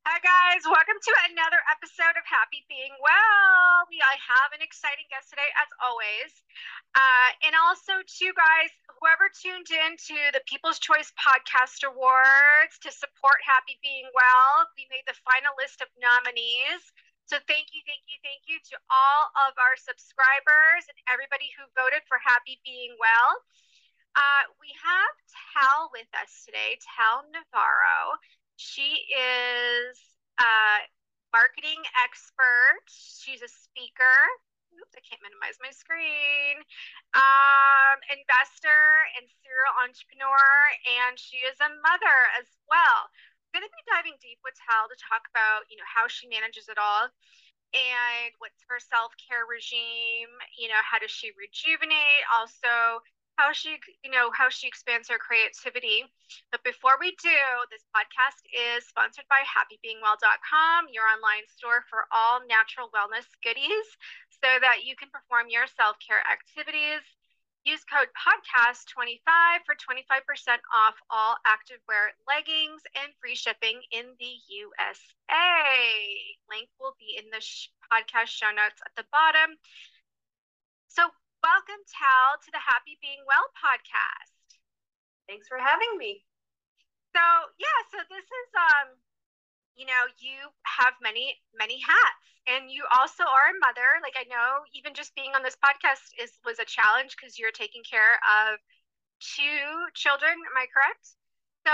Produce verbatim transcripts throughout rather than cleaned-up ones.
Hi guys, welcome to another episode of Happy Being Well. We I have an exciting guest today, as always, uh, and also too, guys, whoever tuned in to the People's Choice Podcast Awards to support Happy Being Well, we made the final list of nominees. So thank you, thank you, thank you to all of our subscribers and everybody who voted for Happy Being Well. Uh, we have Tal with us today, Tal Navarro. She is a marketing expert. She's a speaker. Oops, I can't minimize my screen. Um, investor and serial entrepreneur, and she is a mother as well. I'm going to be diving deep with Tal to talk about, you know, how she manages it all and what's her self-care regime, you know, how does she rejuvenate, also how she, you know, how she expands her creativity. But before we do, this podcast is sponsored by happy being well dot com, your online store for all natural wellness goodies so that you can perform your self-care activities. Use code podcast twenty-five for twenty-five percent off all activewear leggings and free shipping in the U S A. Link will be in the sh- podcast show notes at the bottom. So, welcome, Tal, to the Happy Being Well podcast. Thanks for having me. So, yeah, so this is um you know, you have many, many hats, and you also are a mother. Like, I know even just being on this podcast is was a challenge because you're taking care of two children. Am I correct? So,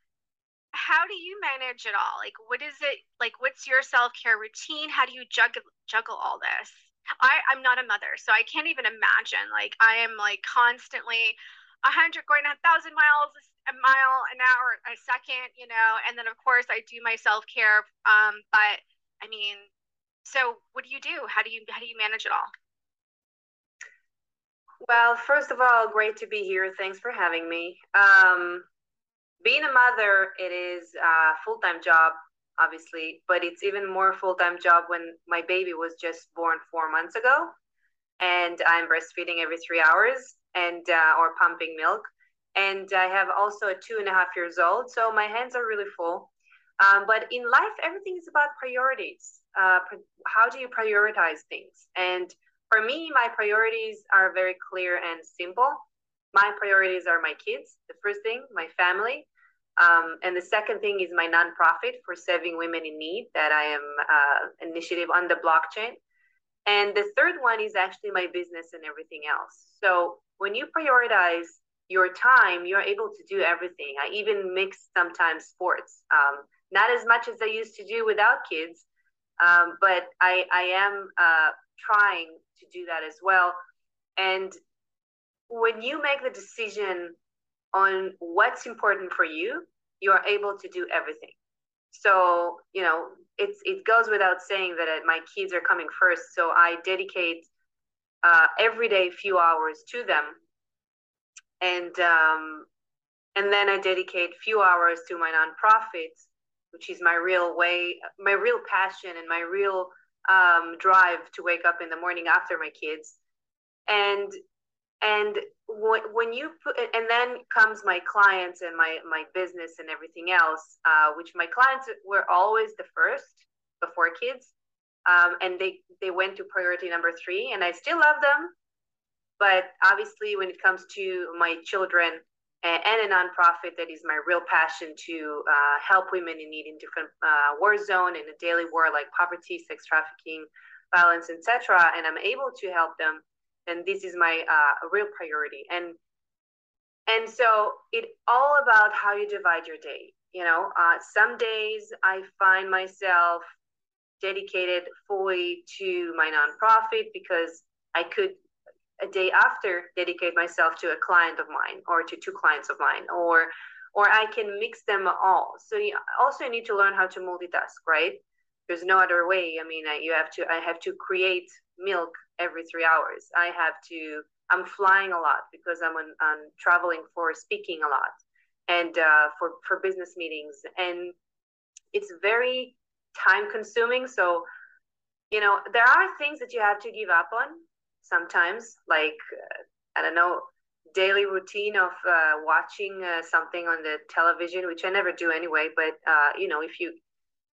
how do you manage it all? Like, what is it like? What's your self care routine? How do you juggle juggle all this? I I'm not a mother, so I can't even imagine. Like, I am like constantly a hundred going a thousand miles a mile an hour a second, you know. And then of course I do my self care. Um, but I mean, so what do you do? How do you how do you manage it all? Well, first of all, great to be here. Thanks for having me. Um, being a mother, it is a full-time job, obviously, but it's even more full-time job when my baby was just born four months ago, and I'm breastfeeding every three hours and uh, or pumping milk, and I have also a two and a half years old, so my hands are really full. Um, but in life, everything is about priorities. Uh, how do you prioritize things? And for me, my priorities are very clear and simple. My priorities are my kids, the first thing, my family. Um, and the second thing is my nonprofit for serving women in need that I am uh, initiative on the blockchain. And the third one is actually my business and everything else. So when you prioritize your time, you're able to do everything. I even mix sometimes sports. Um, not as much as I used to do without kids, um, but I, I am uh, trying to do that as well. And when you make the decision on what's important for you, you are able to do everything. So, you know, it's it goes without saying that uh, my kids are coming first. So I dedicate uh, every day a few hours to them, and um, and then I dedicate a few hours to my nonprofit, which is my real way, my real passion, and my real um, drive to wake up in the morning after my kids. And and when, when you put, and then comes my clients and my my business and everything else, uh, which my clients were always the first before kids, um, and they they went to priority number three, and I still love them, but obviously when it comes to my children and, and a nonprofit, that is my real passion to uh, help women in need in different uh, war zone, in a daily war like poverty, sex trafficking, violence, etc., and I'm able to help them, then this is my uh, real priority. And and so it all about how you divide your day. You know, uh, some days I find myself dedicated fully to my nonprofit because I could a day after dedicate myself to a client of mine or to two clients of mine, or or I can mix them all. So you also need to learn how to multitask, right? There's no other way. I mean, you have to I have to create milk every three hours. I have to I'm flying a lot because I'm on, on traveling for speaking a lot and uh, for for business meetings, and it's very time consuming. So you know, there are things that you have to give up on sometimes, like, uh, I don't know, daily routine of uh, watching uh, something on the television, which I never do anyway. But, uh, you know, if you,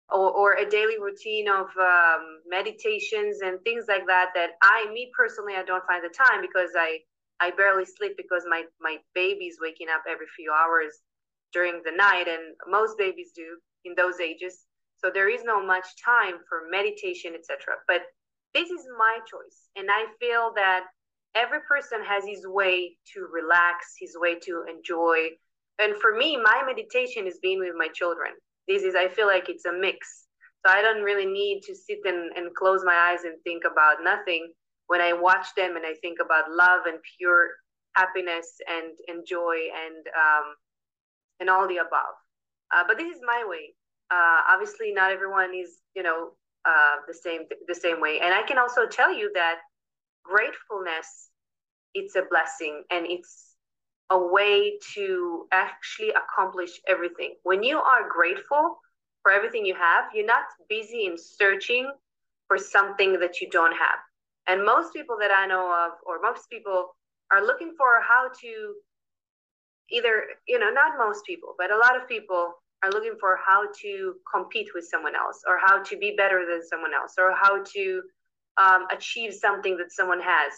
or, or a daily routine of um, meditations and things like that, that I, me personally, I don't find the time because I, I barely sleep because my, my baby's waking up every few hours during the night, and most babies do in those ages. So there is no much time for meditation, et cetera. But this is my choice, and I feel that every person has his way to relax, his way to enjoy. And for me, my meditation is being with my children. This is, I feel like it's a mix. So I don't really need to sit and, and close my eyes and think about nothing when I watch them, and I think about love and pure happiness and, and joy and um, and all the above. Uh, but this is my way. Uh, obviously, not everyone is, you know, uh, the same the same way. And I can also tell you that gratefulness, it's a blessing, and it's a way to actually accomplish everything. When you are grateful for everything you have, you're not busy in searching for something that you don't have. And most people that I know of, or most people, are looking for how to either, you know, not most people, but a lot of people are looking for how to compete with someone else, or how to be better than someone else, or how to um, achieve something that someone has,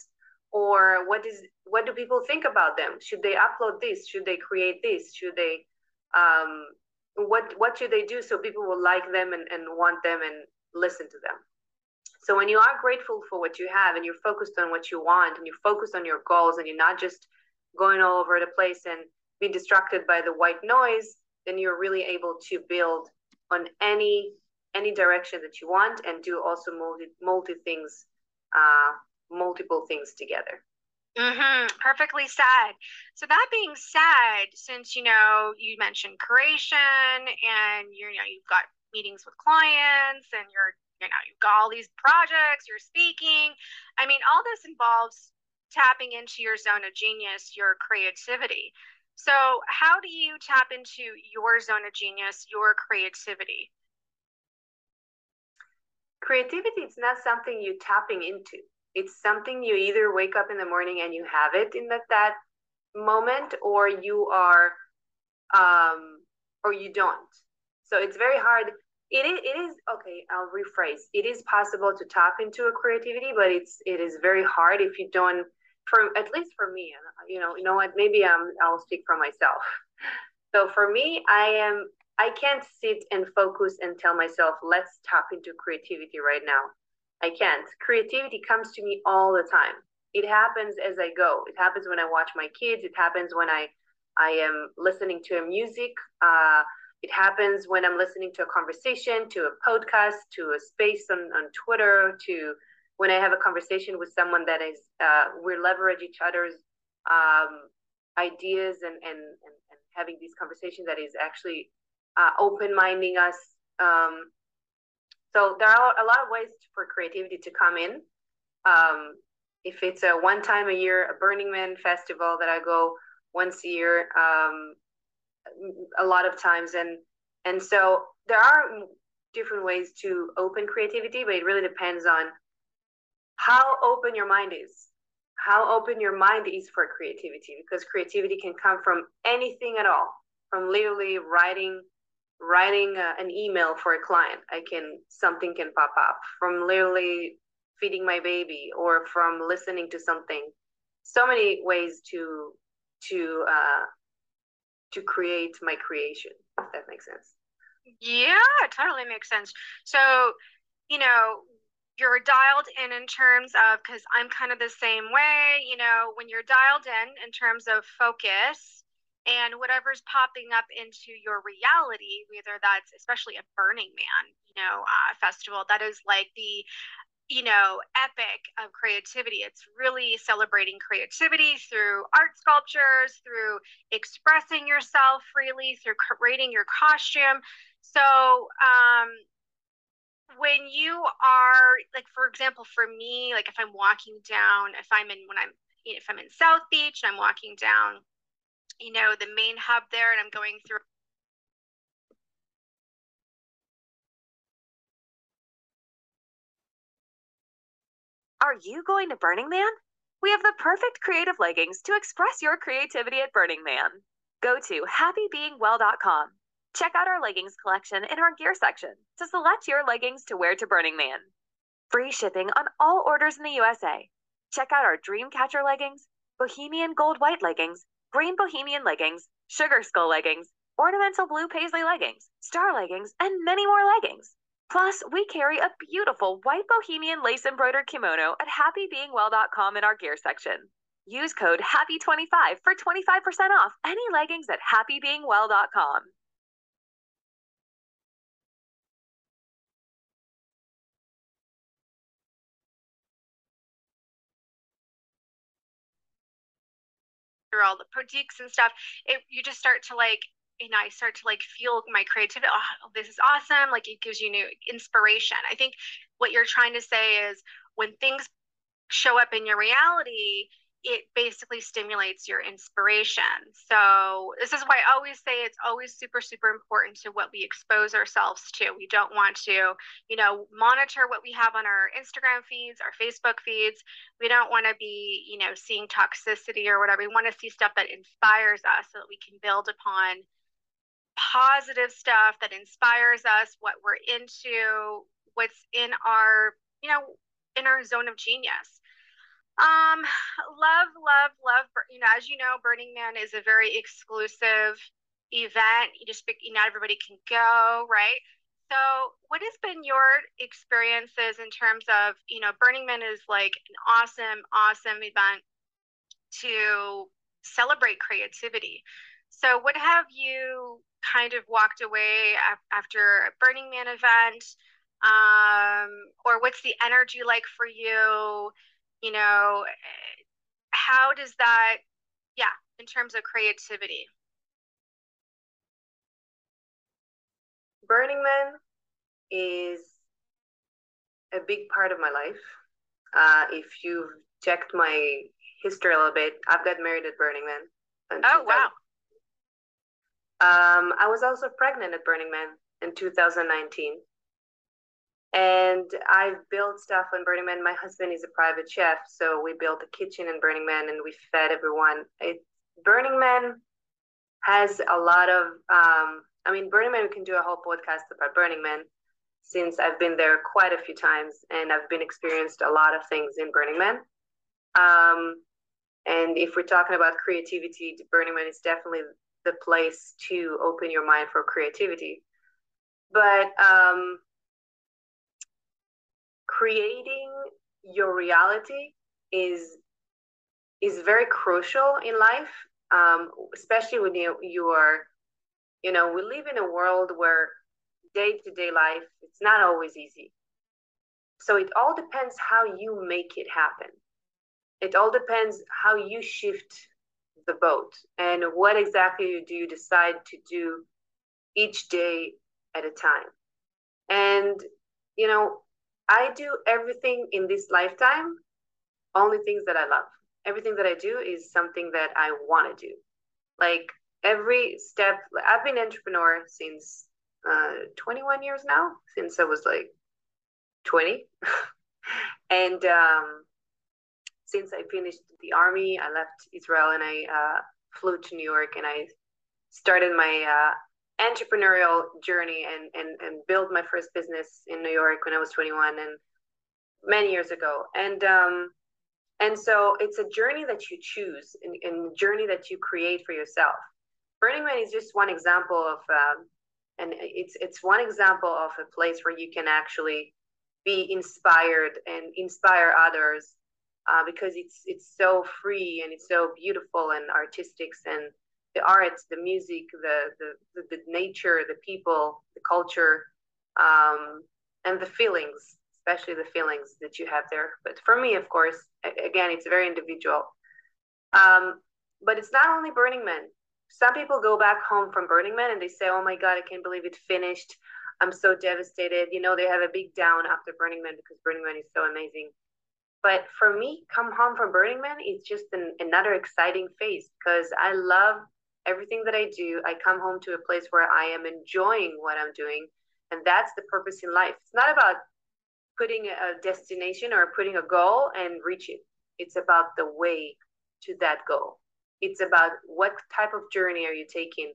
or what is what do people think about them? Should they upload this? Should they create this? Should they um, what what should they do so people will like them and, and want them and listen to them? So when you are grateful for what you have, and you're focused on what you want, and you're focused on your goals, and you're not just going all over the place and be distracted by the white noise, then you're really able to build on any any direction that you want, and do also multi multi things, uh, multiple things together. Mm-hmm. Perfectly said. So that being said, since you know you mentioned creation, and you know you've got meetings with clients, and you're you know you've got all these projects, you're speaking. I mean, all this involves tapping into your zone of genius, your creativity. So how do you tap into your zone of genius, your creativity? Creativity is not something you're tapping into. It's something you either wake up in the morning and you have it in that, that moment, or you are, um, or you don't. So it's very hard. It is, it is okay. I'll rephrase. It is possible to tap into a creativity, but it's it is very hard if you don't. For at least for me, you know, you know what? Maybe um, I'll speak for myself. So for me, I am. I can't sit and focus and tell myself, let's tap into creativity right now. I can't. Creativity comes to me all the time. It happens as I go. It happens when I watch my kids. It happens when I I am listening to a music. Uh, it happens when I'm listening to a conversation, to a podcast, to a space on, on Twitter, to when I have a conversation with someone that is, uh, we leverage each other's um, ideas, and, and, and, and having these conversations that is actually uh, open-minding us. Um, so there are a lot of ways for creativity to come in. Um, if it's a one time a year, a Burning Man festival that I go once a year, um, a lot of times, and and so there are different ways to open creativity, but it really depends on how open your mind is, how open your mind is for creativity, because creativity can come from anything at all, from literally writing writing uh, an email for a client. I can something can pop up from literally feeding my baby, or from listening to something. So many ways to to uh, to create my creation, if that makes sense. Yeah, it totally makes sense. So, you know, you're dialed in in terms of, because I'm kind of the same way, you know, when you're dialed in in terms of focus and whatever's popping up into your reality, whether that's especially a Burning Man, you know, uh, festival, that is like the you know, epic of creativity. It's really celebrating creativity through art sculptures, through expressing yourself freely, through creating your costume. So, um, when you are like, for example, for me, like if I'm walking down, if I'm in when I'm if I'm in South Beach and I'm walking down, you know, the main hub there, and I'm going through. Are you going to Burning Man? We have the perfect creative leggings to express your creativity at Burning Man. Go to happy being well dot com. Check out our leggings collection in our gear section to select your leggings to wear to Burning Man. Free shipping on all orders in the U S A. Check out our Dreamcatcher leggings, Bohemian Gold White leggings, Green Bohemian leggings, Sugar Skull leggings, Ornamental Blue Paisley leggings, Star leggings, and many more leggings. Plus, we carry a beautiful white Bohemian lace embroidered kimono at happy being well dot com in our gear section. Use code happy twenty-five for twenty-five percent off any leggings at happy being well dot com. All the boutiques and stuff, it you just start to like, you know, I start to like feel my creativity. Oh, this is awesome. Like it gives you new inspiration. I think what you're trying to say is when things show up in your reality, it basically stimulates your inspiration. So this is why I always say it's always super, super important to what we expose ourselves to. We don't want to, you know, monitor what we have on our Instagram feeds, our Facebook feeds. We don't want to be, you know, seeing toxicity or whatever. We want to see stuff that inspires us so that we can build upon positive stuff that inspires us, what we're into, what's in our, you know, in our zone of genius. Um, love, love, love. You know, as you know, Burning Man is a very exclusive event. You just, you not everybody can go, right? So, what has been your experiences in terms of, you know, Burning Man is like an awesome, awesome event to celebrate creativity. So, what have you kind of walked away after a Burning Man event? Um, or what's the energy like for you? You know, how does that, yeah, in terms of creativity? Burning Man is a big part of my life. Uh, if you've checked my history a little bit, I've got married at Burning Man. Oh, wow. Um, I was also pregnant at Burning Man in two thousand nineteen. And I've built stuff on Burning Man. My husband is a private chef, so we built a kitchen in Burning Man and we fed everyone. It, Burning Man has a lot of, um, I mean, Burning Man, we can do a whole podcast about Burning Man since I've been there quite a few times and I've been experienced a lot of things in Burning Man. Um, and if we're talking about creativity, Burning Man is definitely the place to open your mind for creativity. But um, creating your reality is is very crucial in life, um, especially when you you are, you know, we live in a world where day-to-day life, it's not always easy. So it all depends how you make it happen. It all depends how you shift the boat and what exactly do you decide to do each day at a time. And, you know, I do everything in this lifetime, only things that I love. Everything that I do is something that I want to do. Like every step, I've been an entrepreneur since uh, twenty-one years now, since I was like twenty. and um, since I finished the army, I left Israel and I uh, flew to New York and I started my uh, entrepreneurial journey and, and, and built my first business in New York when I was twenty-one and many years ago. And um, and so it's a journey that you choose and, and a journey that you create for yourself. Burning Man is just one example of, um, and it's it's one example of a place where you can actually be inspired and inspire others uh, because it's it's so free and it's so beautiful and artistic, and the arts, the music, the the, the nature, the people, the culture, um, and the feelings, especially the feelings that you have there. But for me, of course, again, it's very individual. Um, but it's not only Burning Man. Some people go back home from Burning Man and they say, oh my God, I can't believe it finished. I'm so devastated. You know, they have a big down after Burning Man because Burning Man is so amazing. But for me, come home from Burning Man, it's just an, another exciting phase because I love everything that I do. I come home to a place where I am enjoying what I'm doing. And that's the purpose in life. It's not about putting a destination or putting a goal and reach it. It's about the way to that goal. It's about what type of journey are you taking?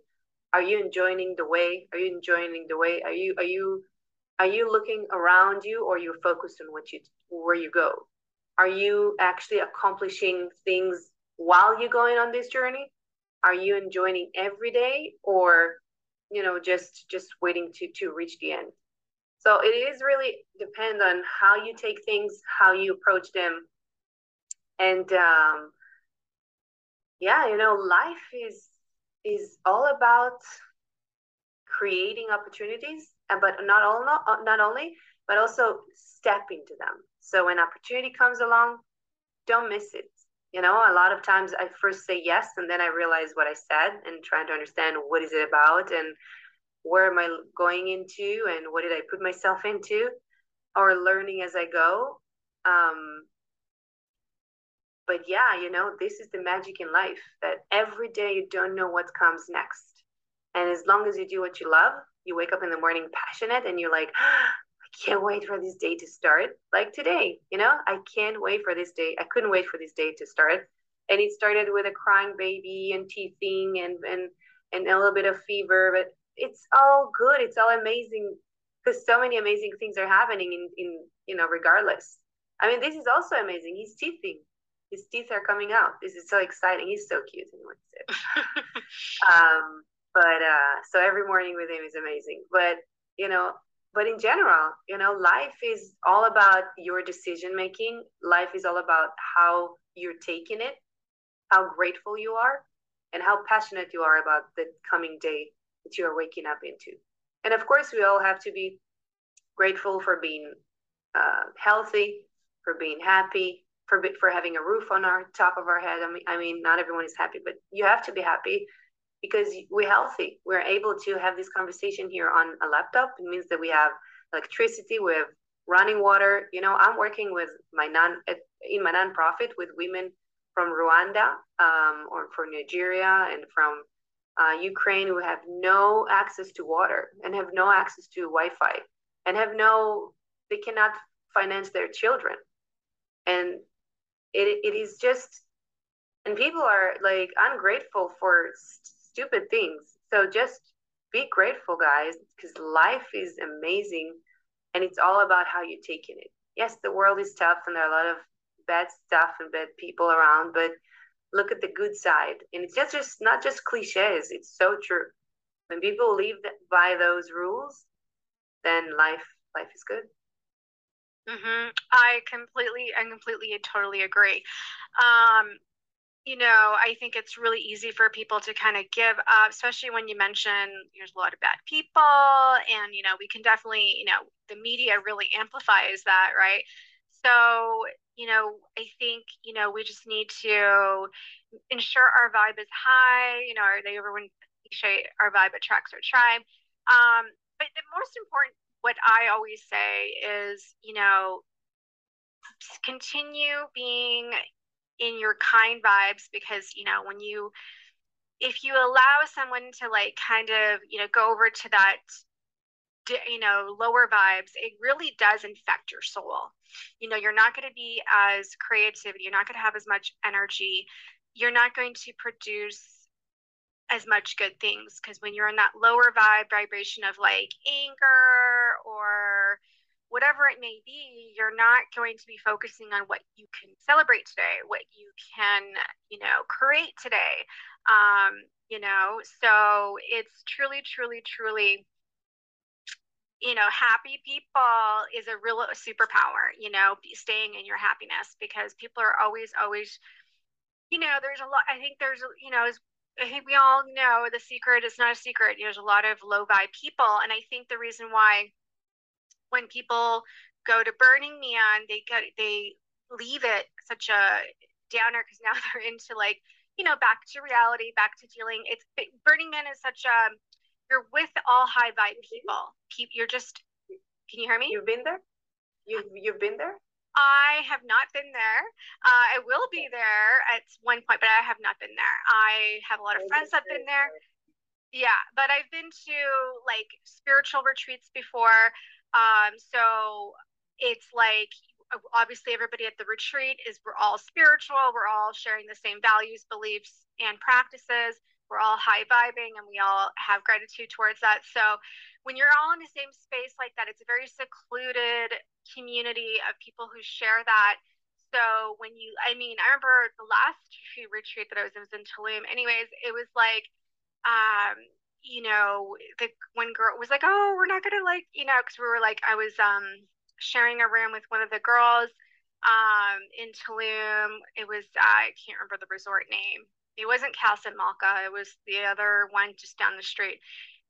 Are you enjoying the way? Are you enjoying the way? Are you are you are you looking around you, or you're focused on what you where you go? Are you actually accomplishing things while you're going on this journey? Are you enjoying every day, or you know just just waiting to to reach the end? So it is really depend on how you take things, how you approach them, and um, yeah, you know, life is is all about creating opportunities, but not all not, not only, but also step into them. So when opportunity comes along, don't miss it. You know, a lot of times I first say yes, and then I realize what I said, and trying to understand what is it about, and where am I going into, and what did I put myself into, or learning as I go. Um, but yeah, you know, this is the magic in life, that every day you don't know what comes next. And as long as you do what you love, you wake up in the morning passionate, and you're like, I can't wait for this day to start. Like today, you know, I can't wait for this day. I couldn't wait for this day to start. And it started with a crying baby and teething and and and a little bit of fever, but it's all good. It's all amazing, because so many amazing things are happening in, in you know, regardless. I mean, this is also amazing. He's teething. His teeth are coming out. This is so exciting. He's so cute. um, but uh, so every morning with him is amazing. But you know, but in general, you know, life is all about your decision making. Life is all about how you're taking it, how grateful you are, and how passionate you are about the coming day that you are waking up into. And of course, we all have to be grateful for being uh, healthy, for being happy, for for having a roof on our top of our head. I mean, I mean, not everyone is happy, but you have to be happy because we're healthy. We're able to have this conversation here on a laptop. It means that we have electricity, we have running water. You know, I'm working with my non in my nonprofit with women from Rwanda, um, or from Nigeria, and from uh, Ukraine, who have no access to water and have no access to Wi-Fi, and have no, they cannot finance their children, and it it is just, and people are like ungrateful for st- stupid things. So just be grateful, guys, because life is amazing, and it's all about how you're taking it. Yes, the world is tough, and there are a lot of bad stuff and bad people around, but look at the good side, and it's just just not just cliches. It's so true. When people live by those rules, then life life is good. Mm-hmm. I completely and completely and totally agree. Um, you know, I think it's really easy for people to kind of give up, especially when you mention there's a lot of bad people, and you know, we can definitely, you know, the media really amplifies that, right? So, you know, I think, you know, we just need to ensure our vibe is high, you know, are they everyone cliche, our vibe attracts our tribe. Um, but the most important, what I always say is, you know, continue being in your kind vibes, because you know, when you, if you allow someone to like kind of, you know, go over to that, you know, lower vibes, it really does infect your soul. You know, you're not going to be as creative, you're not going to have as much energy, you're not going to produce as much good things, because when you're in that lower vibe vibration of like anger or whatever it may be, you're not going to be focusing on what you can celebrate today, what you can, you know, create today. Um, you know, so it's truly, truly, truly, you know, happy people is a real superpower, you know, staying in your happiness, because people are always, always, you know, there's a lot, I think there's, you know, I think we all know the secret is not a secret. There's a lot of low vibe people. And I think the reason why when people go to Burning Man, they get, they leave it such a downer, because now they're into like, you know, back to reality, back to dealing. It's Burning Man is such a, you're with all high vibe people. Keep, you're just, can you hear me? You've been there? You've, you've been there? I have not been there. Uh, I will be there at one point, but I have not been there. I have a lot of friends that have been there. Yeah, but I've been to like spiritual retreats before. Um, so it's like obviously everybody at the retreat is, we're all spiritual, we're all sharing the same values, beliefs, and practices. we're all high vibing and we all have gratitude towards that. So when you're all in the same space like that, it's a very secluded community of people who share that. So when you, I mean, I remember the last retreat that I was in was in Tulum. Anyways, it was like, um, you know, the one girl was like, "Oh, we're not gonna like, you know," because we were like, I was um sharing a room with one of the girls um in Tulum. It was uh, I can't remember the resort name. It wasn't Casa Malca. It was the other one just down the street.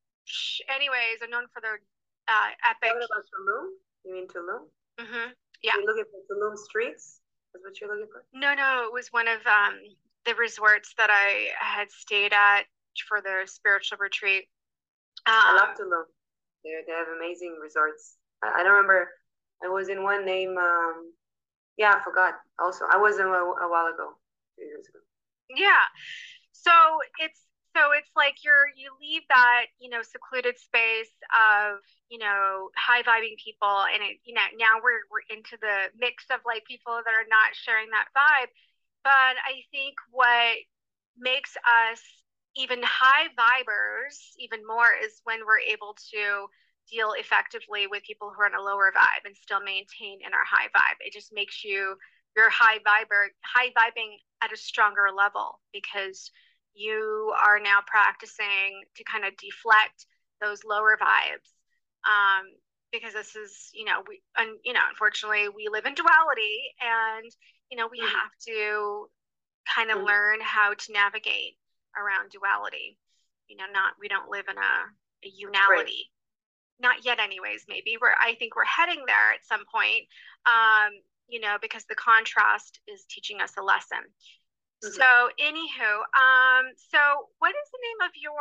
Anyways, I'm known for their uh, epic. Talking about Tulum? You mean Tulum? Mm-hmm. Yeah. You're looking for Tulum streets? Is what you're looking for? No, no, it was one of um the resorts that I had stayed at for the spiritual retreat. Um, I love Tulum. They they have amazing resorts. I, I don't remember. I was in one name. Um, yeah, I forgot. Also, I was in a, a while ago, two years ago. Yeah. So it's so it's like you're you leave that, you know, secluded space of, you know, high vibing people, and it, you know, now we're we're into the mix of like people that are not sharing that vibe. But I think what makes us even high vibers even more is when we're able to deal effectively with people who are in a lower vibe and still maintain in our high vibe. It just makes you you're high viber high vibing at a stronger level because you are now practicing to kind of deflect those lower vibes. Um, because this is, you know, we, and, you know, unfortunately, we live in duality, and, you know, we mm-hmm. have to kind of mm-hmm. learn how to navigate around duality. You know, not, we don't live in a, a unality. Right. Not yet, anyways, maybe. We're, I think we're heading there at some point, um, you know, because the contrast is teaching us a lesson. Mm-hmm. So, anywho, um, so what is the name of your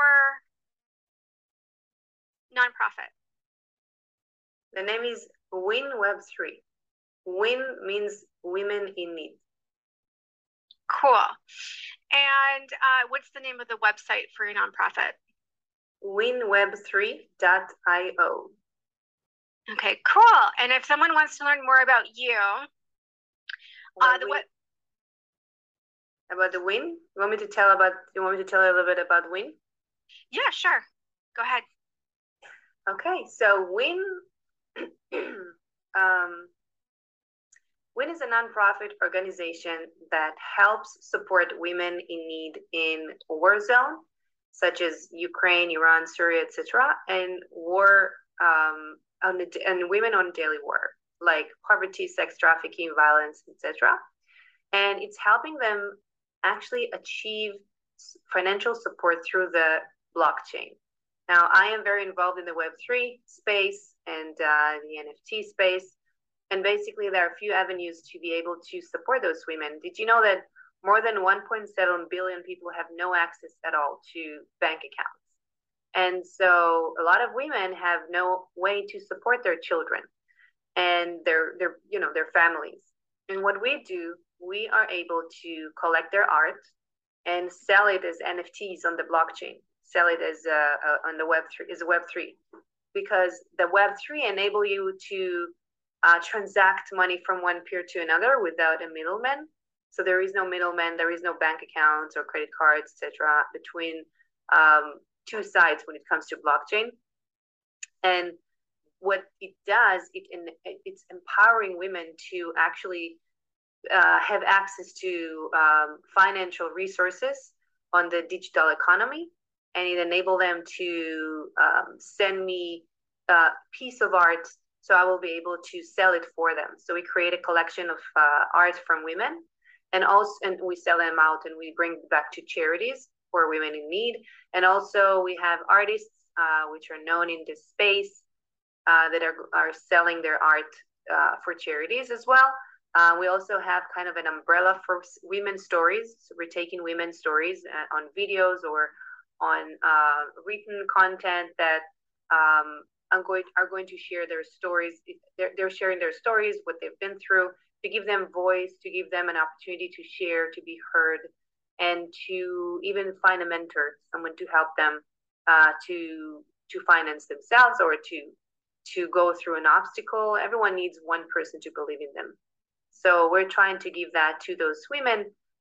nonprofit? The name is Win Web three. Win means women in need. Cool. And uh, what's the name of the website for your nonprofit? win web three dot io. Okay, cool. And if someone wants to learn more about you, uh, the what? About the Win? You want me to tell about? You want me to tell a little bit about Win? Yeah, sure. Go ahead. Okay, so Win, um, Win is a nonprofit organization that helps support women in need in war zone, such as Ukraine, Iran, Syria, et cetera, and war um, on the, and women on daily war, like poverty, sex trafficking, violence, et cetera. And it's helping them actually achieve financial support through the blockchain. Now, I am very involved in the Web three space and uh, the N F T space. And basically, there are a few avenues to be able to support those women. Did you know that more than one point seven billion people have no access at all to bank accounts? And so a lot of women have no way to support their children and their, their, you know, their families. And what we do, we are able to collect their art and sell it as N F Ts on the blockchain. Sell it as uh, uh, on the Web three is Web three, because the Web three enable you to uh, transact money from one peer to another without a middleman. So there is no middleman, there is no bank accounts or credit cards, et cetera, between um, two sides when it comes to blockchain. And what it does, it in, it's empowering women to actually uh, have access to um, financial resources on the digital economy. And it enabled them to um, send me a piece of art, so I will be able to sell it for them. So we create a collection of uh, art from women, and also and we sell them out, and we bring it back to charities for women in need. And also we have artists uh, which are known in this space uh, that are are selling their art uh, for charities as well. Uh, we also have kind of an umbrella for women's stories. So we're taking women's stories uh, on videos or on uh, written content that um, I'm going, are going to share their stories. They're, they're sharing their stories, what they've been through, to give them voice, to give them an opportunity to share, to be heard, and to even find a mentor, someone to help them uh, to to finance themselves or to to go through an obstacle. Everyone needs one person to believe in them. So we're trying to give that to those women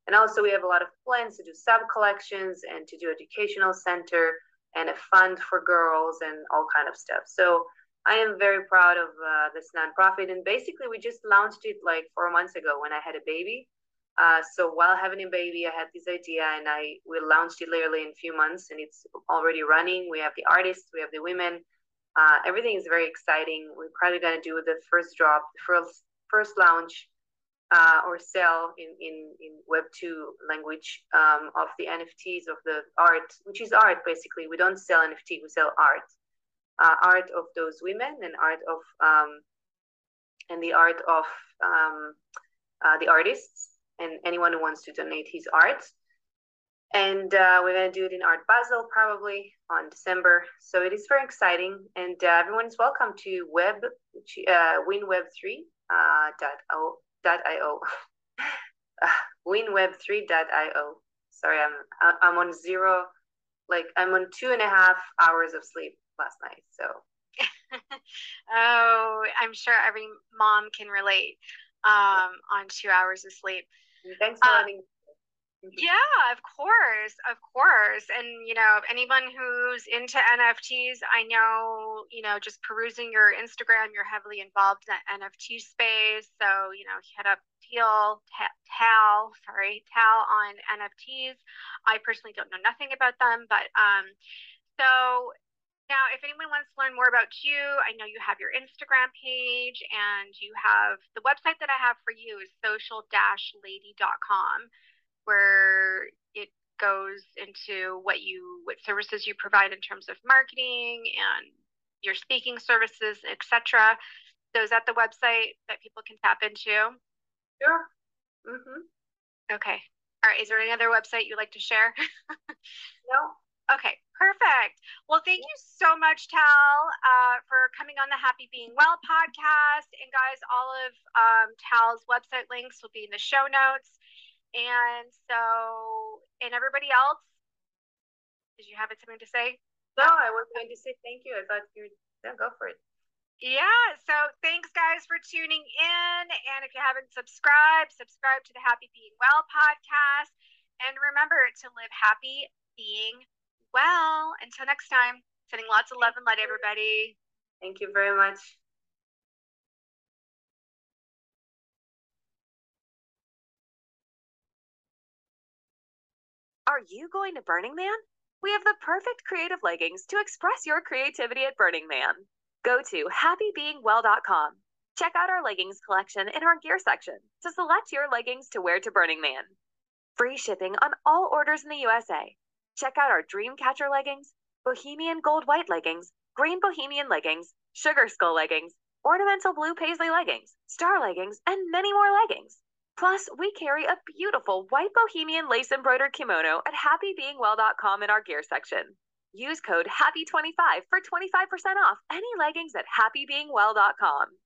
And also we have a lot of plans to do sub collections and to do educational center and a fund for girls and all kind of stuff. So I am very proud of uh, this nonprofit. And basically we just launched it like four months ago when I had a baby. Uh, so while having a baby, I had this idea and I we launched it literally in a few months and it's already running. We have the artists, we have the women. Uh, everything is very exciting. We're probably going to do the first drop, the first, first launch uh, or sell in, in, in Web two language um, of the N F Ts of the art, which is art basically. We don't sell N F T, we sell art. Uh, art of those women and art of, um, and the art of um, uh, the artists and anyone who wants to donate his art. And uh, we're going to do it in Art Basel probably on December. So it is very exciting. And uh, everyone is welcome to web, uh, winweb three dot io. uh, winweb three dot io. Sorry, I'm, I'm on zero, like I'm on two and a half hours of sleep last night. So. Oh, I'm sure every mom can relate um, on two hours of sleep. Thanks for uh, letting me. Yeah, of course, of course. And, you know, anyone who's into N F Ts, I know, you know, just perusing your Instagram, you're heavily involved in that N F T space. So, you know, hit up Teal, Tal, sorry, Tal on N F Ts. I personally don't know nothing about them, but um, so now if anyone wants to learn more about you, I know you have your Instagram page and you have the website that I have for you is social dash lady dot com. Where it goes into what you what services you provide in terms of marketing and your speaking services, et cetera. So is that the website that people can tap into? Sure. Mm-hmm. Okay. All right. Is there any other website you'd like to share? No. Okay, perfect. Well, thank you so much, Tal, uh, for coming on the Happy Being Well podcast. And guys, all of um, Tal's website links will be in the show notes. And so, and everybody else, did you have something to say? No, I was going to say thank you. I thought you would yeah, go for it. Yeah, so thanks guys for tuning in. And if you haven't subscribed, subscribe to the Happy Being Well podcast. And remember to live happy being well. Until next time, sending lots of love and light, everybody. Thank you very much. Are you going to Burning Man? We have the perfect creative leggings to express your creativity at Burning Man. Go to happy being well dot com. Check out our leggings collection in our gear section to select your leggings to wear to Burning Man. Free shipping on all orders in the U S A. Check out our Dreamcatcher leggings, Bohemian Gold White leggings, Green Bohemian leggings, Sugar Skull leggings, Ornamental Blue Paisley leggings, Star leggings, and many more leggings. Plus, we carry a beautiful white bohemian lace embroidered kimono at happy being well dot com in our gear section. Use code happy twenty-five for twenty-five percent off any leggings at happy being well dot com.